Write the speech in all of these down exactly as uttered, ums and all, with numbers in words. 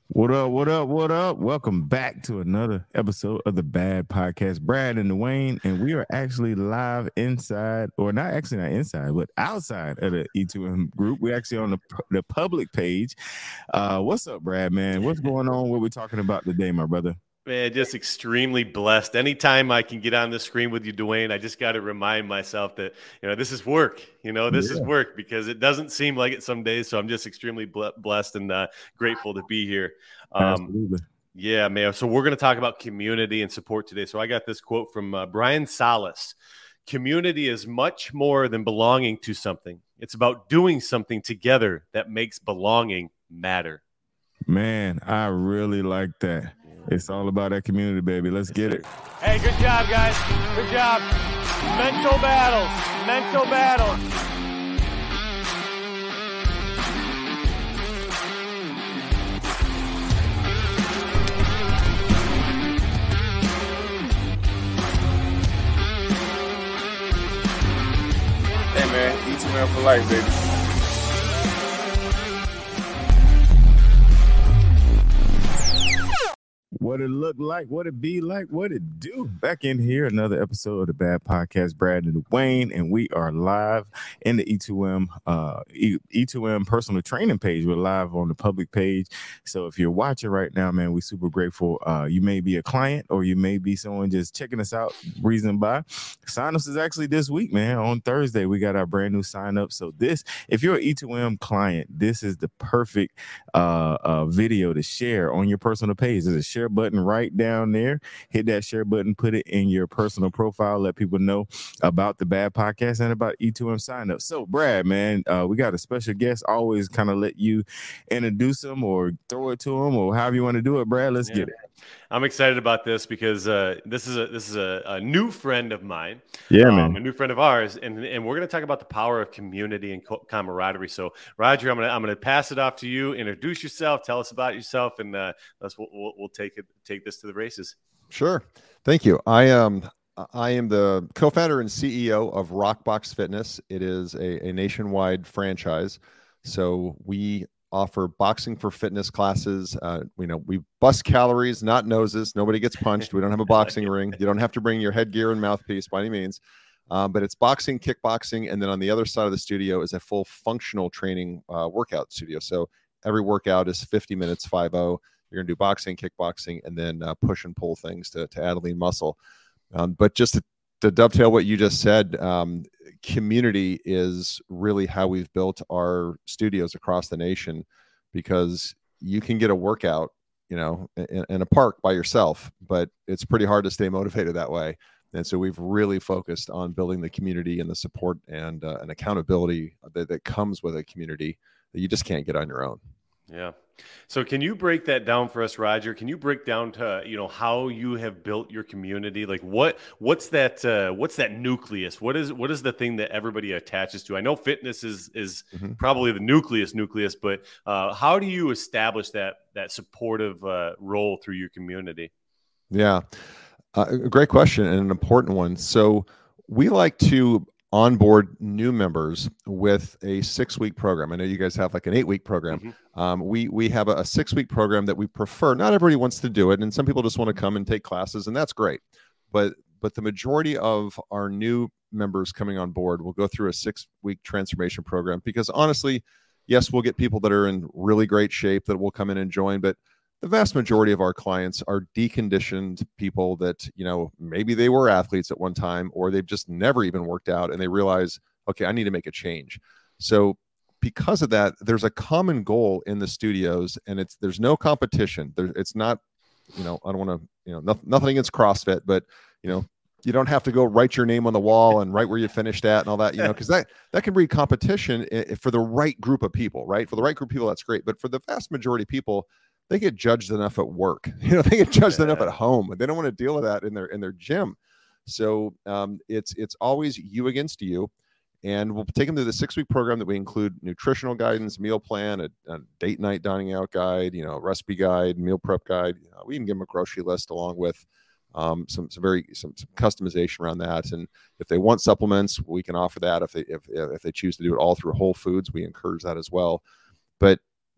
What up? What up? What up? Welcome back to another episode of the Bad Podcast. Brad and Dwayne, and we are actually live inside, or not actually not inside, but outside of the E two M group. We're actually on the the public page. Uh, what's up, Brad? Man, what's going on? What we talking about today, my brother? Man, just extremely blessed. Anytime I can get on the screen with you, Dwayne, I just got to remind myself that, you know, this is work. You know, this yeah. is work because it doesn't seem like it some days. So I'm just extremely blessed and uh, grateful to be here. Um, Absolutely. Yeah, man. So we're going to talk about community and support today. So I got this quote from uh, Brian Salas. Community is much more than belonging to something. It's about doing something together that makes belonging matter. Man, I really like that. It's all about that community, baby. Let's get it. Hey, good job, guys. Good job. Mental battles. Mental battles. Hey, man. E two M for life, baby. What it look like, what it be like, what it do. Back in here, another episode of the Bad Podcast, Brad and Dwayne, and we are live in the E two M uh, E two M personal training page. We're live on the public page. So if you're watching right now, man, we're super grateful. Uh, you may be a client or you may be someone just checking us out, breezing by. Sign-ups is actually this week, man. On Thursday, we got our brand new sign-up. So this, if you're an E two M client, this is the perfect uh, uh, video to share on your personal page. There's a share button right down there. Hit that share button, put it in your personal profile, let people know about the Bad Podcast and about E two M sign up. So Brad, man, uh, we got a special guest. Always kind of let you introduce them or throw it to them or however you want to do it. Brad, let's yeah. get it. I'm excited about this because uh, this is a this is a, a new friend of mine. Yeah, um, man. A new friend of ours, and and we're going to talk about the power of community and co- camaraderie. So, Roger, I'm gonna I'm gonna pass it off to you. Introduce yourself. Tell us about yourself, and uh, let's we'll, we'll, we'll take it take this to the races. Sure. Thank you. I am I am the co-founder and C E O of Rockbox Fitness. It is a, a nationwide franchise. So we offer boxing for fitness classes. Uh, you know, we bust calories, not noses. Nobody gets punched. We don't have a boxing ring. You don't have to bring your headgear and mouthpiece by any means. Um, but it's boxing, kickboxing, and then on the other side of the studio is a full functional training uh, workout studio. So every workout is fifty minutes, five oh. You're going to do boxing, kickboxing, and then uh, push and pull things to, to add lean muscle. Um, but just to, to dovetail what you just said, um, community is really how we've built our studios across the nation, because you can get a workout, you know, in, in a park by yourself, but it's pretty hard to stay motivated that way. And so we've really focused on building the community and the support and, uh, and accountability that, that comes with a community that you just can't get on your own. Yeah. So can you break that down for us, Roger? Can you break down to, you know, how you have built your community? Like what, what's that, uh, what's that nucleus? What is, what is the thing that everybody attaches to? I know fitness is, is mm-hmm. probably the nucleus nucleus, but uh, how do you establish that, that supportive uh, role through your community? Yeah. Uh, a great question and an important one. So we like to onboard new members with a six-week program. I know you guys have like an eight-week program. Mm-hmm. Um, we we have a, a six-week program that we prefer. Not everybody wants to do it, and some people just want to come and take classes, and that's great. But but the majority of our new members coming on board will go through a six-week transformation program, because honestly, yes, we'll get people that are in really great shape that will come in and join, but the vast majority of our clients are deconditioned people that, you know, maybe they were athletes at one time, or they've just never even worked out and they realize, okay, I need to make a change. So because of that, there's a common goal in the studios, and it's, there's no competition. There, it's not, you know, I don't want to, you know, nothing, nothing against CrossFit, but, you know, you don't have to go write your name on the wall and write where you finished at and all that, you know, because that, that can breed competition for the right group of people, right? For the right group of people, that's great. But for the vast majority of people, they get judged enough at work. You know, they get judged yeah. enough at home. They don't want to deal with that in their in their gym. So um, it's it's always you against you. And we'll take them through the six-week program that we include nutritional guidance, meal plan, a, a date night dining out guide, you know, recipe guide, meal prep guide. You know, we even give them a grocery list along with um, some some very some, some customization around that. And if they want supplements, we can offer that. If they if if they choose to do it all through Whole Foods, we encourage that as well. But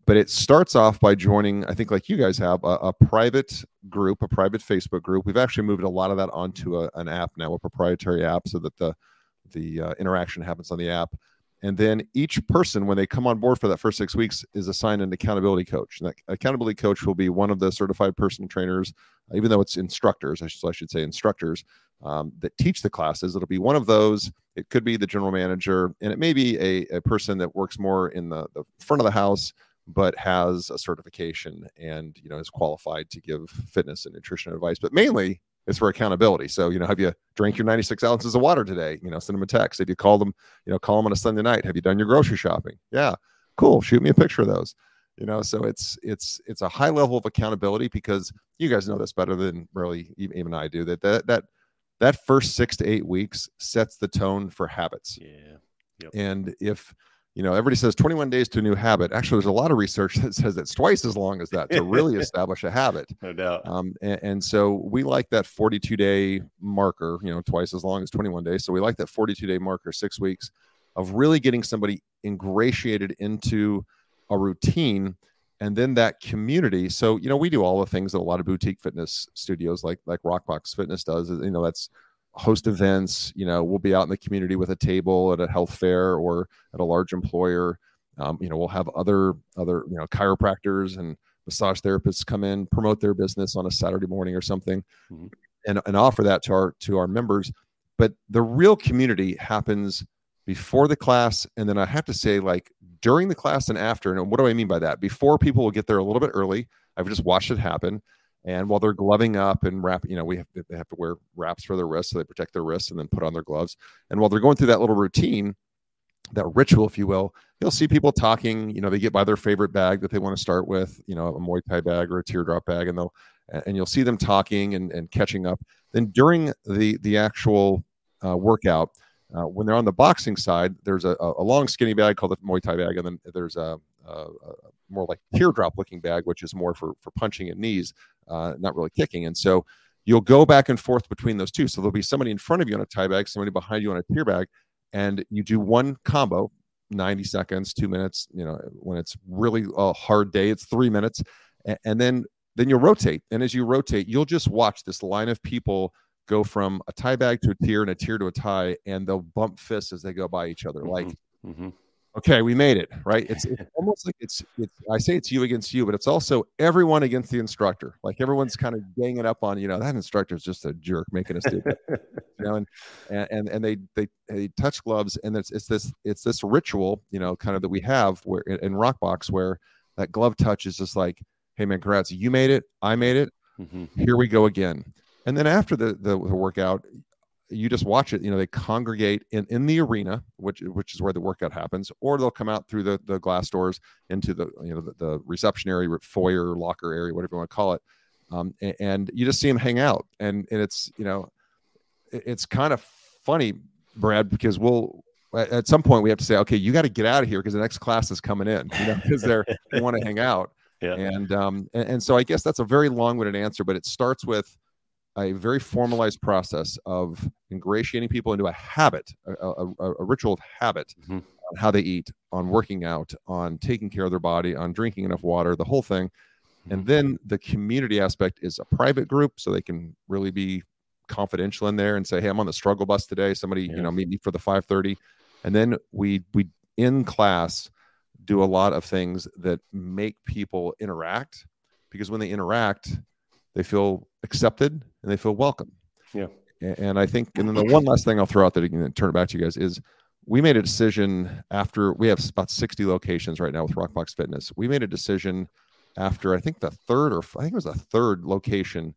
but it starts off by joining, I think like you guys have, a, a private group, a private Facebook group. We've actually moved a lot of that onto a, an app now, a proprietary app, so that the, the uh, interaction happens on the app. And then each person, when they come on board for that first six weeks, is assigned an accountability coach. And that accountability coach will be one of the certified personal trainers, even though it's instructors, I should, I should say instructors, um, that teach the classes. It'll be one of those. It could be the general manager, and it may be a, a person that works more in the, the front of the house, but has a certification and, you know, is qualified to give fitness and nutrition advice. But mainly, it's for accountability. So, you know, have you drank your ninety-six ounces of water today? You know, send them a text. If you call them, you know, call them on a Sunday night. Have you done your grocery shopping? Yeah, cool. Shoot me a picture of those. You know, so it's it's it's a high level of accountability, because you guys know this better than really even I do. That that that that first six to eight weeks sets the tone for habits. Yeah. Yep. And if you know, everybody says twenty-one days to a new habit. Actually, there's a lot of research that says it's twice as long as that to really establish a habit. No doubt. Um, and, and so we like that forty-two day marker, you know, twice as long as twenty-one days. So we like that forty-two day marker, six weeks of really getting somebody ingratiated into a routine, and then that community. So, you know, we do all the things that a lot of boutique fitness studios like, like Rockbox Fitness does. You know, that's host events. You know, we'll be out in the community with a table at a health fair or at a large employer. Um, you know, we'll have other, other, you know, chiropractors and massage therapists come in, promote their business on a Saturday morning or something, mm-hmm. and, and offer that to our, to our members. But the real community happens before the class. And then I have to say, like, during the class and after. And what do I mean by that? Before, people will get there a little bit early. I've just watched it happen. And while they're gloving up and wrap, you know, we have, they have to wear wraps for their wrists so they protect their wrists, and then put on their gloves. And while they're going through that little routine, that ritual, if you will, you'll see people talking. You know, they get by their favorite bag that they want to start with, you know, a Muay Thai bag or a teardrop bag, and they'll, and you'll see them talking and, and catching up. Then during the the actual uh, workout, uh, when they're on the boxing side, there's a, a long skinny bag called the Muay Thai bag, and then there's a, a, a more like teardrop looking bag, which is more for for punching at knees. Uh, not really kicking. And so you'll go back and forth between those two. So there'll be somebody in front of you on a tie bag, somebody behind you on a tear bag, and you do one combo, ninety seconds, two minutes. You know, when it's really a hard day, it's three minutes. And, and then, then you'll rotate. And as you rotate, you'll just watch this line of people go from a tie bag to a tier and a tier to a tie, and they'll bump fists as they go by each other. Mm-hmm. Like, mm-hmm. Okay, we made it, right? It's, it's almost like it's, it's, I say it's you against you, but it's also everyone against the instructor. Like, everyone's kind of ganging up on, you know, that instructor is just a jerk making us do it. You know, and, and, and they, they, they touch gloves, and it's, it's this, it's this ritual, you know, kind of that we have where in, in Rockbox, where that glove touch is just like, hey man, congrats, you made it, I made it. Mm-hmm. Here we go again. And then after the, the, the workout, you just watch it. You know, they congregate in, in the arena, which which is where the workout happens, or they'll come out through the, the glass doors into the, you know, the, the reception area, foyer, locker area, whatever you want to call it. Um, and, and you just see them hang out, and and it's, you know, it, it's kind of funny, Brad, because we'll at some point we have to say, okay, you got to get out of here because the next class is coming in, you know, because they're they want to hang out. Yeah. And um and, and so I guess that's a very long-winded answer, but it starts with a very formalized process of ingratiating people into a habit, a, a, a ritual of habit, mm-hmm. on how they eat, on working out, on taking care of their body, on drinking enough water, the whole thing. Mm-hmm. And then the community aspect is a private group, so they can really be confidential in there and say, hey, I'm on the struggle bus today. Somebody, yeah. you know, meet me for the five thirty. And then we, we in class do a lot of things that make people interact, because when they interact, they feel accepted and they feel welcome. Yeah. And I think, and then the one last thing I'll throw out that I can turn it back to you guys is, we made a decision after, we have about sixty locations right now with Rockbox Fitness. We made a decision after, I think the third or I think it was the third location,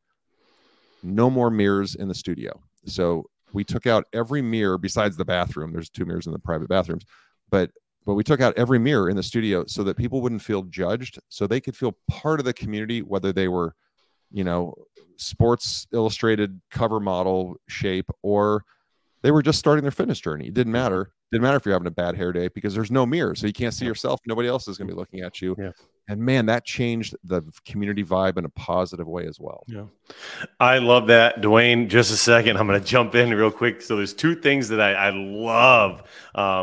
no more mirrors in the studio. So we took out every mirror besides the bathroom. There's two mirrors in the private bathrooms, but but we took out every mirror in the studio so that people wouldn't feel judged, so they could feel part of the community, whether they were, you know, Sports Illustrated cover model shape, or they were just starting their fitness journey. It didn't matter. Didn't matter if you're having a bad hair day, because there's no mirror. So you can't see yourself. Nobody else is going to be looking at you. Yeah. And man, that changed the community vibe in a positive way as well. Yeah. I love that. Dwayne, just a second. I'm going to jump in real quick. So there's two things that I, I love. Um,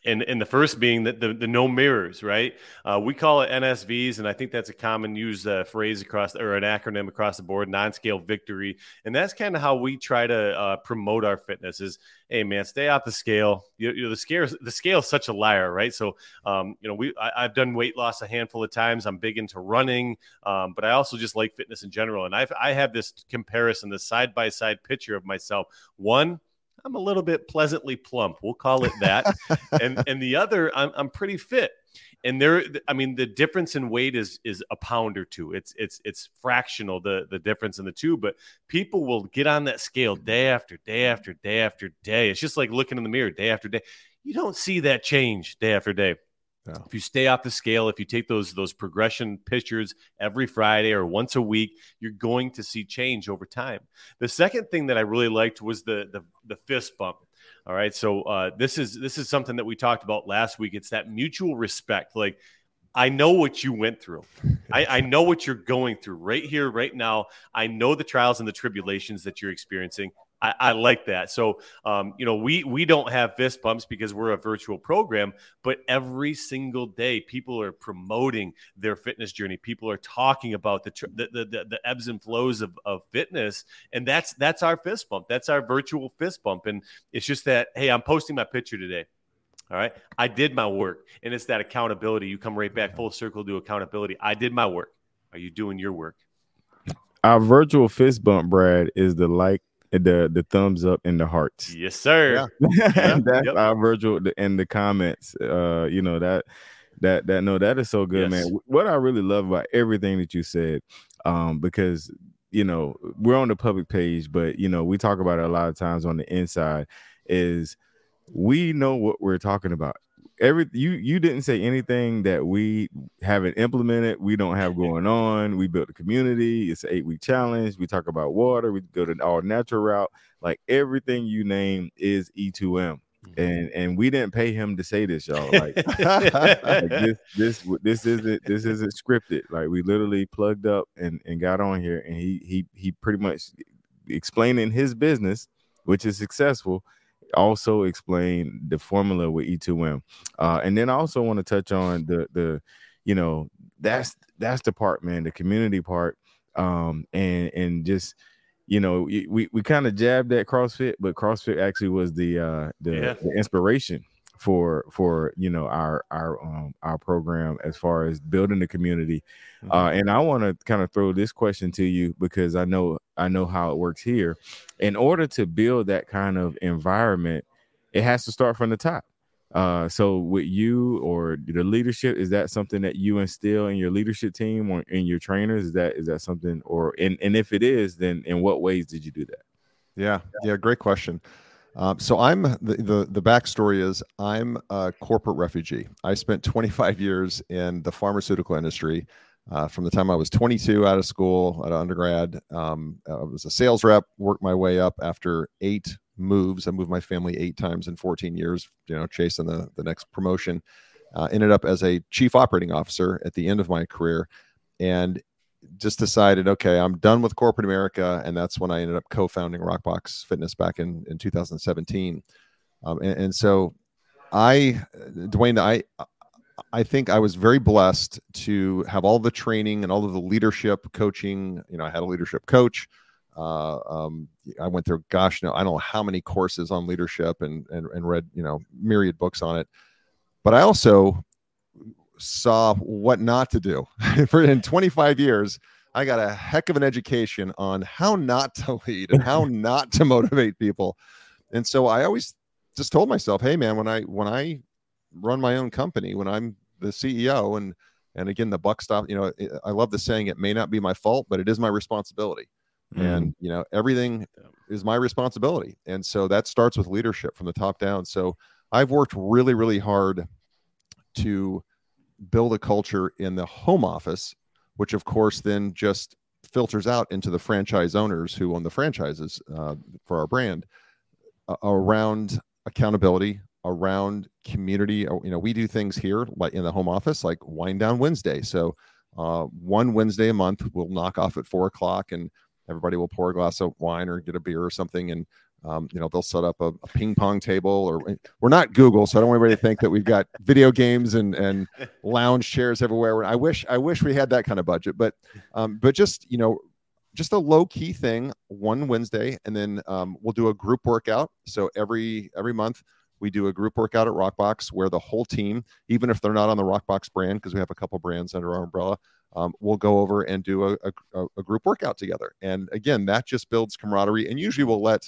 And, and the first being that the, the no mirrors, right? Uh, we call it N S Vs, and I think that's a common used uh, phrase across, or an acronym across the board, non-scale victory. And that's kind of how we try to uh, promote our fitness is, hey man, stay off the scale. You, you know, the scale, the scale is such a liar, right? So, um, you know, we, I, I've done weight loss a handful of times. I'm big into running, um, but I also just like fitness in general. And I've, I have this comparison, this side-by-side picture of myself. One, I'm a little bit pleasantly plump. We'll call it that. and and the other, I'm I'm pretty fit. And there, I mean, the difference in weight is is a pound or two. It's it's it's fractional, the the difference in the two. But people will get on that scale day after day after day after day. It's just like looking in the mirror day after day. You don't see that change day after day. No. If you stay off the scale, if you take those those progression pictures every Friday or once a week, you're going to see change over time. The second thing that I really liked was the the, the fist bump. All right, so uh, this is this is something that we talked about last week. It's that mutual respect. Like, I know what you went through. I, I know what you're going through right here, right now. I know the trials and the tribulations that you're experiencing. I, I like that. So, um, you know, we we don't have fist bumps because we're a virtual program, but every single day people are promoting their fitness journey. People are talking about the tr- the, the, the, the ebbs and flows of, of fitness. And that's that's our fist bump. That's our virtual fist bump. And it's just that, hey, I'm posting my picture today. All right. I did my work. And it's that accountability. You come right back full circle to accountability. I did my work. Are you doing your work? Our virtual fist bump, Brad, is the like, the the thumbs up and the hearts. Yes, sir. Yeah. Yeah. That's Yep. our virtual and the comments. Uh, you know, that that that no, that is so good, Yes. man. What I really love about everything that you said, um, because you know, we're on the public page, but you know, we talk about it a lot of times on the inside, is we know what we're talking about. Every you you didn't say anything that we haven't implemented, we don't have going on. We built a community. It's an eight-week challenge. We talk about water. We go to all natural route. Like everything you name is E two M. And and we didn't pay him to say this, y'all. Like, like this this this isn't this isn't scripted. Like we literally plugged up and, and got on here, and he he he pretty much explaining his business, which is successful. Also explain the formula with E two M, uh, and then I also want to touch on the the, you know, that's that's the part, man, the community part, um, and and just, you know, we we kind of jabbed at CrossFit, but CrossFit actually was the uh, the, Yeah. the inspiration for for you know our our um, our program as far as building the community, mm-hmm. uh, and I want to kind of throw this question to you because I know I know how it works here. In order to build that kind of environment, it has to start from the top. Uh, so with you or the leadership, is that something that you instill in your leadership team or in your trainers? Is that is that something, or and, and if it is, then in what ways did you do that? Yeah, yeah, great question. Um, so I'm the, the the backstory is I'm a corporate refugee. I spent twenty-five years in the pharmaceutical industry. Uh, from the time I was twenty-two out of school, out of undergrad, um, I was a sales rep, worked my way up after eight moves. I moved my family eight times in fourteen years, you know, chasing the, the next promotion. Uh, ended up as a chief operating officer at the end of my career, and just decided, okay, I'm done with corporate America. And that's when I ended up co-founding Rockbox Fitness back in, in two thousand seventeen. Um, and, and so I, Dwayne, I, I think I was very blessed to have all the training and all of the leadership coaching. You know, I had a leadership coach. Uh, um, I went through, gosh, no, I don't know how many courses on leadership and, and, and read, you know, myriad books on it. But I also saw what not to do. For in twenty-five years, I got a heck of an education on how not to lead and how not to motivate people. And so I always just told myself, hey man, when I, when I run my own company, when I'm the C E O, and, and again, the buck stop, you know, it, I love the saying, it may not be my fault, but it is my responsibility. Mm. And, you know, everything is my responsibility. And so that starts with leadership from the top down. So I've worked really, really hard to build a culture in the home office, which of course then just filters out into the franchise owners who own the franchises uh, for our brand, uh, around accountability, around community. You know, we do things here like in the home office, like Wind Down Wednesday. So uh, one Wednesday a month, we'll knock off at four o'clock and everybody will pour a glass of wine or get a beer or something. And Um, you know, they'll set up a, a ping pong table, or we're not Google, so I don't want anybody to think that we've got video games and and lounge chairs everywhere. I wish I wish we had that kind of budget, but um, but just you know, just a low key thing one Wednesday, and then um, we'll do a group workout. So every every month we do a group workout at Rockbox where the whole team, even if they're not on the Rockbox brand, because we have a couple brands under our umbrella, um, we'll go over and do a, a, a group workout together. And again, that just builds camaraderie. And usually we'll let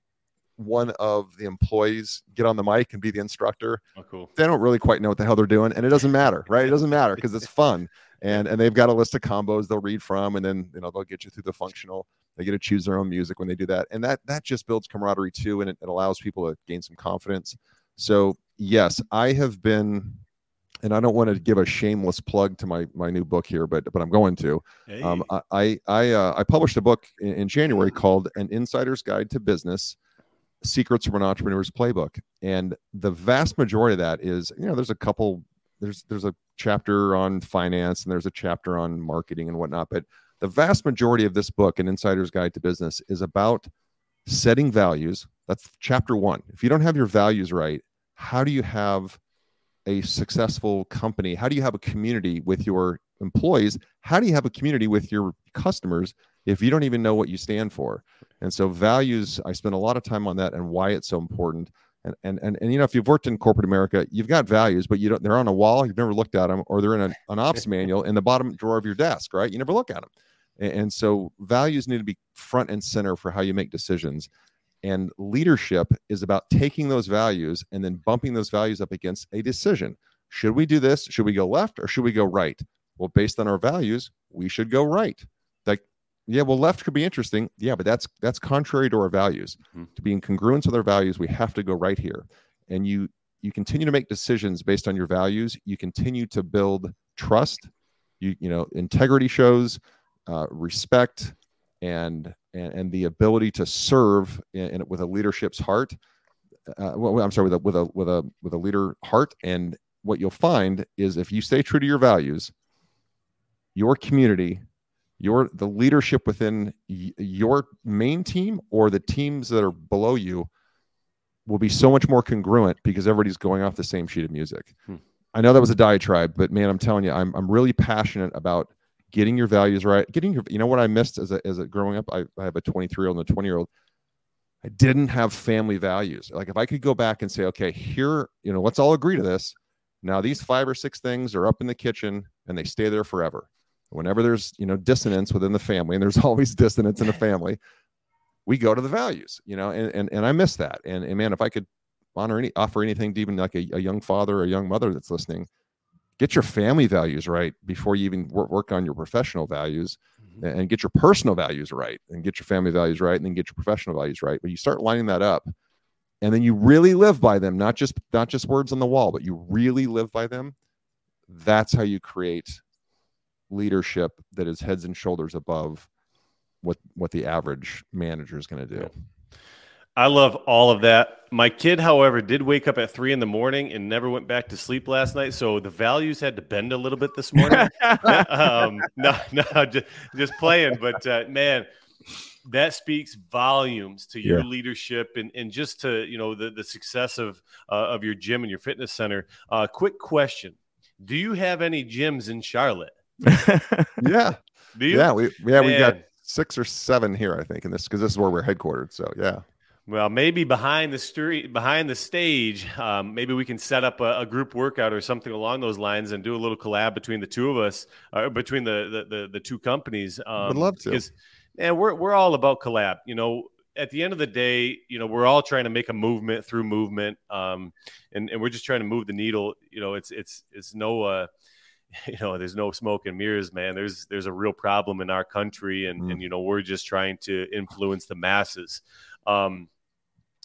one of the employees get on the mic and be the instructor. Oh, cool. They don't really quite know what the hell they're doing, and it doesn't matter, right? It doesn't matter because it's fun. And and they've got a list of combos they'll read from, and then you know they'll get you through the functional. They get to choose their own music when they do that, and that that just builds camaraderie too, and it, it allows people to gain some confidence. So yes, I have been, and I don't want to give a shameless plug to my my new book here, but but I'm going to. Hey. Um, I I I, uh, I published a book in, in January called An Insider's Guide to Business: Secrets from an Entrepreneur's Playbook, and the vast majority of that is, you know, there's a couple. There's there's a chapter on finance and there's a chapter on marketing and whatnot, but the vast majority of this book, An Insider's Guide to Business, is about setting values. That's chapter one. If you don't have your values right, how do you have a successful company? How do you have a community with your employees? How do you have a community with your customers if you don't even know what you stand for? And so values, I spend a lot of time on that and why it's so important. And, and, and, and, you know, if you've worked in corporate America, you've got values, but you don't, they're on a wall. You've never looked at them, or they're in a, an ops manual in the bottom drawer of your desk, right? You never look at them. And, and so values need to be front and center for how you make decisions. And leadership is about taking those values and then bumping those values up against a decision. Should we do this? Should we go left or should we go right? Well, based on our values, we should go right. Like, yeah, well, left could be interesting. Yeah, but that's that's contrary to our values. Mm-hmm. To be in congruence with our values, we have to go right here. And you you continue to make decisions based on your values. You continue to build trust. You you know, integrity shows, uh, respect, and, and and the ability to serve in, in, with a leadership's heart. Uh, well, I'm sorry, with a with a with a with a leader heart. And what you'll find is if you stay true to your values, your community, your the leadership within y- your main team or the teams that are below you will be so much more congruent because everybody's going off the same sheet of music. Hmm. I know that was a diatribe, but man, I'm telling you, I'm I'm really passionate about getting your values right. Getting your, you know what I missed as a as a growing up? I, I have a twenty-three year old and a twenty year old. I didn't have family values. Like if I could go back and say, okay, here, you know, let's all agree to this. Now these five or six things are up in the kitchen and they stay there forever. Whenever there's, you know, dissonance within the family, and there's always dissonance in a family, we go to the values, you know, and and, and I miss that. And, and man, if I could honor any, offer anything to even like a, a young father or a young mother that's listening, get your family values right before you even work, work on your professional values, mm-hmm. and get your personal values right, and get your family values right, and then get your professional values right. But you start lining that up, and then you really live by them, not just not just words on the wall, but you really live by them. That's how you create leadership that is heads and shoulders above what what the average manager is going to do. I love all of that. My kid, however, did wake up at three in the morning and never went back to sleep last night. So the values had to bend a little bit this morning. um, no, no, just, just playing. But uh, man, that speaks volumes to your yeah. leadership and, and just to, you know, the, the success of, uh, of your gym and your fitness center. Uh, quick question. Do you have any gyms in Charlotte? yeah. Do you? Yeah. We, yeah, we got six or seven here, I think, in this, because this is where we're headquartered. So yeah. Well, maybe behind the street, behind the stage, um, maybe we can set up a, a group workout or something along those lines and do a little collab between the two of us, uh, between the, the the the two companies. Um, Would love to. Because, and we're we're all about collab. You know, at the end of the day, you know, we're all trying to make a movement through movement, um, and and we're just trying to move the needle. You know, it's it's it's no. Uh, You know, there's no smoke and mirrors, man. There's there's a real problem in our country, and, mm. and you know, we're just trying to influence the masses. Um,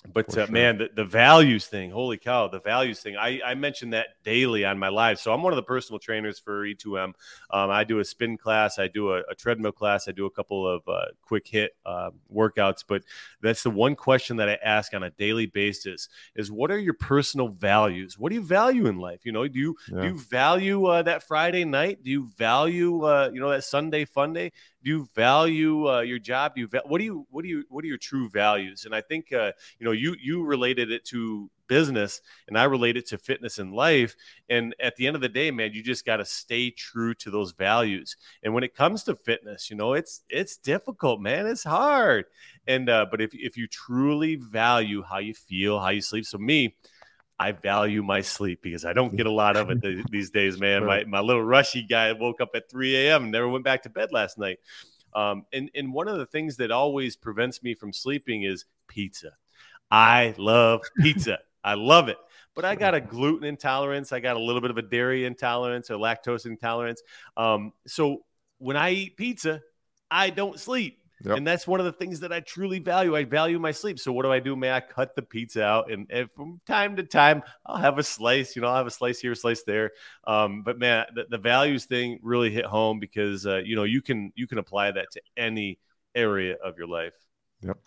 But For uh, sure. man, the, the values thing, holy cow, the values thing. I, I mention that daily on my live. So I'm one of the personal trainers for E two M. Um, I do a spin class. I do a, a treadmill class. I do a couple of uh, quick hit uh, workouts. But that's the one question that I ask on a daily basis is, what are your personal values? What do you value in life? You know, do you, Yeah. do you value uh, that Friday night? Do you value, uh, you know, that Sunday fun day? Do you value uh, your job? Do you va- what do you what do you what are your true values? And I think uh, you know you you related it to business, and I relate it to fitness and life. And at the end of the day, man, you just got to stay true to those values. And when it comes to fitness, you know, it's it's difficult, man. It's hard. And uh, but if if you truly value how you feel, how you sleep, so me. I value my sleep because I don't get a lot of it th- these days, man. My my little rushy guy woke up at three a.m. and never went back to bed last night. Um, and, and one of the things that always prevents me from sleeping is pizza. I love pizza. I love it. But I got a gluten intolerance. I got a little bit of a dairy intolerance or lactose intolerance. Um, so when I eat pizza, I don't sleep. Yep. And that's one of the things that I truly value. I value my sleep. So what do I do? May I cut the pizza out, and, and from time to time, I'll have a slice. You know, I'll have a slice here, a slice there. Um, but man, the, the values thing really hit home because uh, you know you can you can apply that to any area of your life. Yep.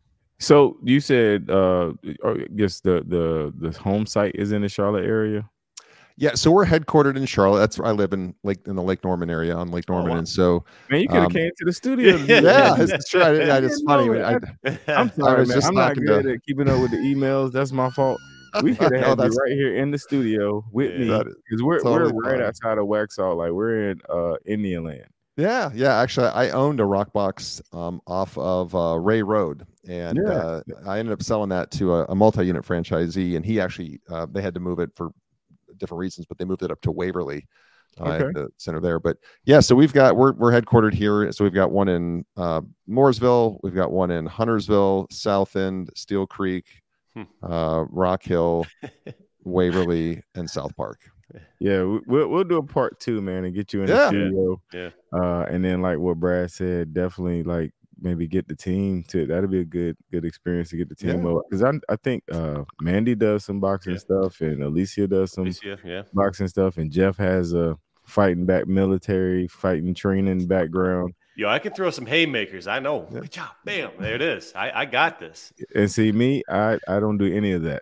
So you said, uh, or I guess the the the home site is in the Charlotte area. Yeah, so we're headquartered in Charlotte. That's where I live in Lake in the Lake Norman area on Lake Norman, wow. and so Man, you could have um, came to the studio. to do yeah, that. it's true. I, I, it's funny. I, I'm I sorry, was man. just I'm not talking good to- at keeping up with the emails. That's my fault. We could have No, had you that's- right here in the studio with Yeah. me That is because we're totally we're right fine. outside of Waxhaw. Like we're in uh Indian land. Yeah, yeah. Actually, I owned a rock box um, off of uh, Ray Road, and Yeah. uh, I ended up selling that to a, a multi-unit franchisee, and he actually uh, they had to move it for different reasons, but they moved it up to Waverly, uh, Okay. at the center there. But yeah, so we've got we're we're headquartered here. So we've got one in uh, Mooresville, we've got one in Huntersville, South End, Steel Creek, Hmm. uh, Rock Hill, Waverly, and South Park. Yeah, we, we'll we'll do a part two, man, and get you in Yeah. the studio. Yeah. Uh, and then like what Brad said, definitely like maybe get the team to. That'd be a good good experience to get the team Yeah. over because I I think uh Mandy does some boxing Yeah. stuff and Alicia does some Alicia, yeah. boxing stuff, and Jeff has a fighting back military fighting training background. Yo, I can throw some haymakers. I know. Yeah. Good job. Bam. There it is. I, I got this. And see me, I I don't do any of that.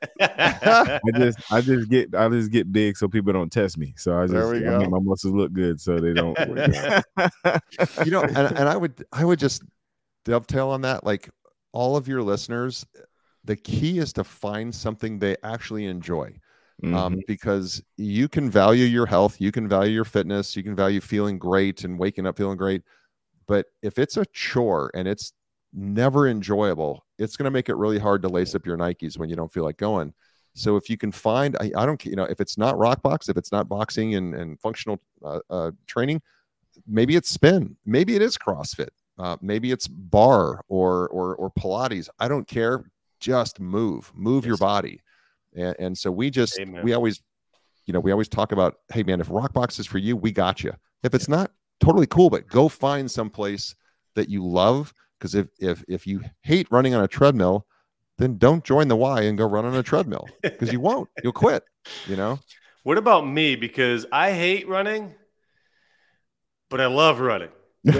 I just I just get I just get big so people don't test me. So I just There we I make go. my muscles look good so they don't. You know, and, and I would I would just dovetail on that. Like all of your listeners, the key is to find something they actually enjoy. Mhm. Um, because you can value your health, you can value your fitness, you can value feeling great and waking up feeling great. But if it's a chore and it's never enjoyable, it's going to make it really hard to lace up your Nikes when you don't feel like going. So if you can find, I, I don't, you know, if it's not rock box, if it's not boxing and, and functional uh, uh, training, maybe it's spin, maybe it is CrossFit, uh, maybe it's bar or or or Pilates. I don't care. Just move, move your Yes. body. And, and so we just, Amen. we always, you know, we always talk about, hey man, if rock box is for you, we got you. If it's not, totally cool, but go find some place that you love. Because if if if you hate running on a treadmill, then don't join the Y and go run on a treadmill because you won't. You'll quit. You know. What about me? Because I hate running, but I love running.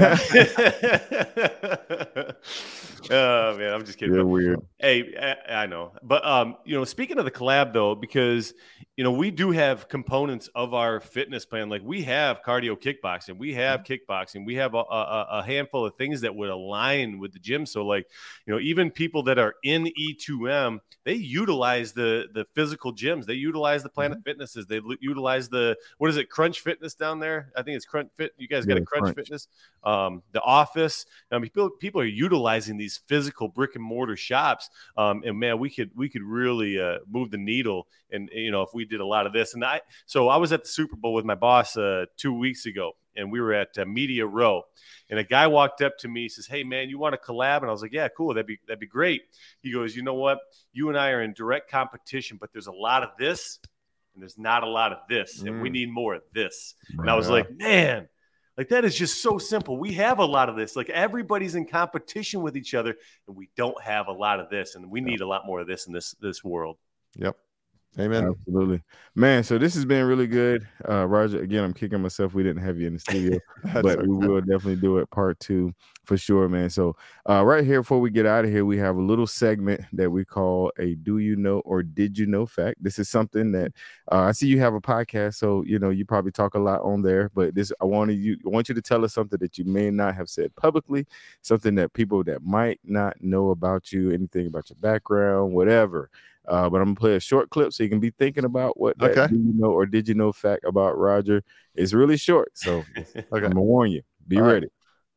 Oh man, I'm just kidding. You're But, weird. Hey, I, I know, but um, you know, speaking of the collab though, because you know we do have components of our fitness plan. Like we have cardio kickboxing, we have kickboxing, we have a, a, a handful of things that would align with the gym. So like, you know, even people that are in E two M, they utilize the the physical gyms. They utilize the Planet Fitnesses. They l- utilize the what is it, Crunch Fitness down there? I think it's Crunch Fit. You guys got Yeah, a Crunch, Crunch. Fitness. Um, the Office. I mean, people people are utilizing these physical brick and mortar shops. Um, and man, we could we could really uh, move the needle. And you know, if we did a lot of this, and I so I was at the Super Bowl with my boss uh, two weeks ago, and we were at uh, Media Row, and a guy walked up to me, says, "Hey man, you want to collab?" And I was like, "Yeah, cool, that'd be that'd be great." He goes, "You know what? You and I are in direct competition, but there's a lot of this, and there's not a lot of this, and we Mm. need more of this." And I was Yeah. like, "Man." Like, that is just so simple. We have a lot of this. Like, everybody's in competition with each other, and we don't have a lot of this, and we need a lot more of this in this this world. Yep. Amen. Absolutely, man. So this has been really good, uh, Roger. Again, I'm kicking myself. We didn't have you in the studio, but okay. we will definitely do it part two for sure, man. So uh, right here, before we get out of here, we have a little segment that we call a "Do you know or did you know" fact. This is something that uh, I see you have a podcast, so you know you probably talk a lot on there. But this, I wanted you, I want you to tell us something that you may not have said publicly, something that people that might not know about you, anything about your background, whatever. Uh, but I'm gonna play a short clip so you can be thinking about what that Okay. do you know or did you know fact about Roger. It's really short, so Okay. I'm gonna warn you. Be All right. ready.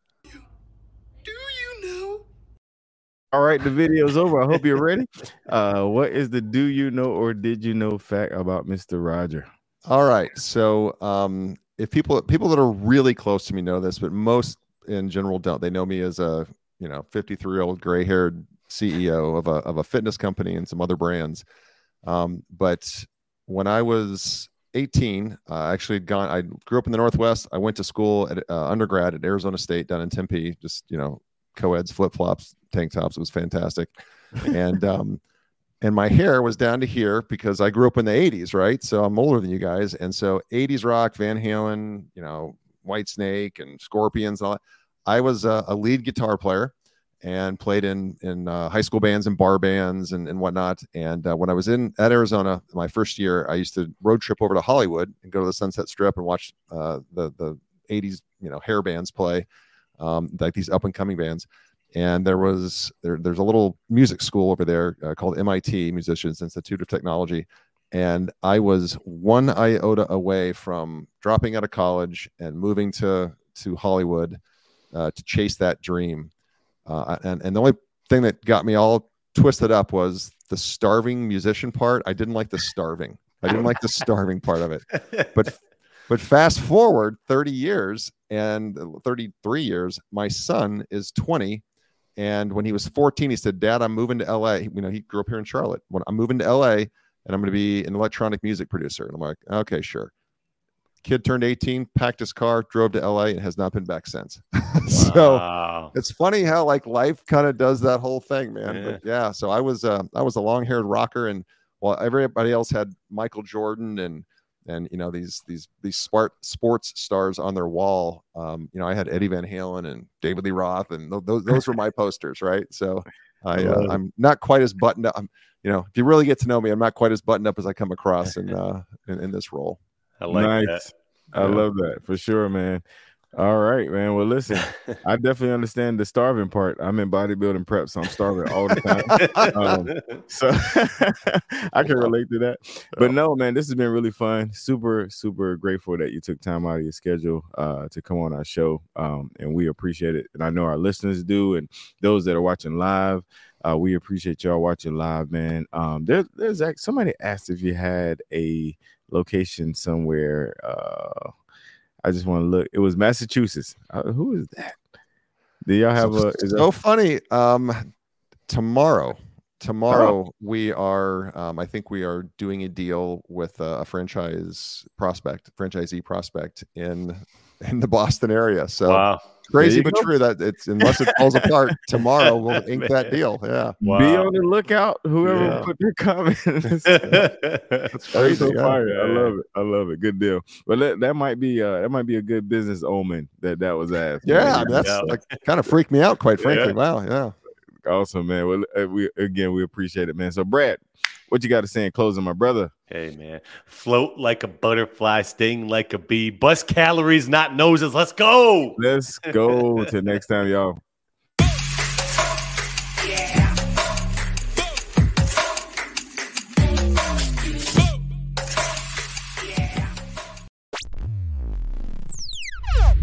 Do you know? All right, the video's over. I hope you're ready. Uh, what is the do you know or did you know fact about Mister Roger? All right. So um, if people people that are really close to me know this, but most in general don't. They know me as a you know fifty-three year old gray haired C E O of a of a fitness company and some other brands. Um, but when I was eighteen, uh, I actually had gone. I grew up in the Northwest. I went to school at uh, undergrad at Arizona State down in Tempe. Just you know, co-eds, flip flops, tank tops. It was fantastic, and um, and my hair was down to here because I grew up in the eighties, right? So I'm older than you guys, and so eighties rock, Van Halen, you know, Whitesnake and Scorpions, and all that. I was a, a lead guitar player and played in in uh, high school bands and bar bands and, and whatnot. And uh, when I was in at Arizona, my first year, I used to road trip over to Hollywood and go to the Sunset Strip and watch uh, the the eighties you know hair bands play, um, like these up and coming bands. And there was there there's a little music school over there uh, called M I T, Musicians Institute of Technology. And I was one iota away from dropping out of college and moving to to Hollywood uh, to chase that dream. Uh, and, and the only thing that got me all twisted up was the starving musician part. I didn't like the starving. I didn't like the starving part of it. But but fast forward thirty years and thirty-three years, my son is twenty. And when he was fourteen, he said, "Dad, I'm moving to L A." You know, he grew up here in Charlotte. When I'm moving to L A and I'm going to be an electronic music producer. And I'm like, okay, sure. Kid turned eighteen, packed his car, drove to L A, and has not been back since. So Wow. it's funny how like life kind of does that whole thing, man. Yeah. But yeah, so I was uh, I was a long-haired rocker, and while everybody else had Michael Jordan and and you know these these these smart sports stars on their wall, um, you know I had Eddie Van Halen and David Lee Roth, and th- those those were my posters, right? So I uh, I'm not quite as buttoned up. I'm, you know, if you really get to know me, I'm not quite as buttoned up as I come across in uh, in, in this role. I like Nice. that. I Yeah. love that for sure, man. All right, man. Well, listen, I definitely understand the starving part. I'm in bodybuilding prep, so I'm starving all the time. Um, so I can relate to that. But no, man, this has been really fun. Super, super grateful that you took time out of your schedule uh, to come on our show. Um, and we appreciate it. And I know our listeners do. And those that are watching live, uh, we appreciate y'all watching live, man. Um, there, there's actually, somebody asked if you had a location somewhere. Uh, I just want to look. It was Massachusetts. Uh, who is that? Do y'all have so, a? Is so that, funny. Um, tomorrow, tomorrow we are. Um, I think we are doing a deal with a, a franchise prospect, franchisee prospect in in the Boston area. So Wow. crazy you but go. true that it's unless it falls apart tomorrow, we'll ink that deal. Yeah, Wow. Be on the lookout. Whoever Yeah. put their comment. That's that's crazy. so yeah. fire. I love it. I love it. Good deal. But that, that might be uh that might be a good business omen that that was asked. Yeah, man. that's Yeah. like kind of freaked me out, quite frankly. Yeah. Wow, yeah. Awesome, man. Well, uh, we again we appreciate it, man. So, Brad, what you got to say in closing, my brother? Hey, man. Float like a butterfly, sting like a bee, bust calories, not noses. Let's go. Let's go. Till next time, y'all.